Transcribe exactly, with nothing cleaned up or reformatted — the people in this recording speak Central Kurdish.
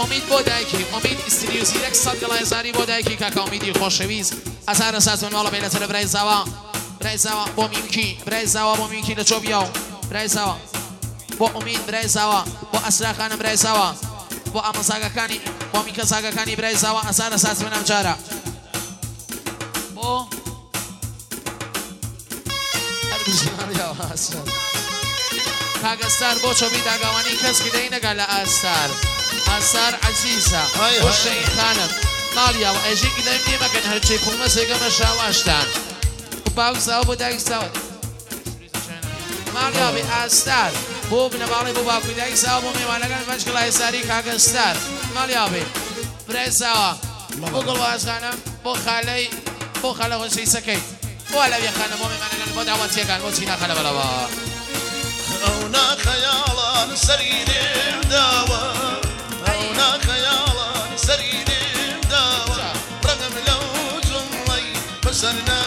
امید بۆ دایکی امید ئیستریو زیرەک سەد گەڵای زاری بۆ دایکی کاکە ئومیدی خۆشەویست هەزار هەساس من ماڵە بێنێتە برای زاوا برای زاوا بۆ میمکی برای زاوا بۆ میمکی لە چۆ بیاو برای زاوا بۆ ئومید برای زاوا بۆ ئەسراخانە برای زاوا بۆ ئامۆزاگەکانی بۆ میکە زاگەکانی برای زاوا هەزار هەساس من ئەم جارە بۆ کاگەستار بۆ چۆبی داگاوانی کەس گدەی نەگا لە ئاستار ئاستار عەزیزە بۆ شەیخانم ماڵیاوە ئەژی گلەی نیمەگەن هەرچی کومە سێگەمە شاواشتان باوک زاوە بۆ دایک زاوە ماڵیاوی ئاستار بۆ بنەماڵی بۆ باوکی دایک زاوە بۆ میوانەکان پەنج گڵای ساری کاگەستار ماڵیاوی برای زاوە بۆ گڵوازخانە بۆ خالەی بۆ خالە خۆشەی سەکەیت بۆ لەوێخانە بۆ میوانەکان بۆ داوەتیەکان بۆ چی ناخەلە بەڵەوە ئەونا خەیاڵان سەری لێم داوە ئەونا خەیاڵان سەری لێم داوە ڕەگەم لەو جوڵەی بەسەر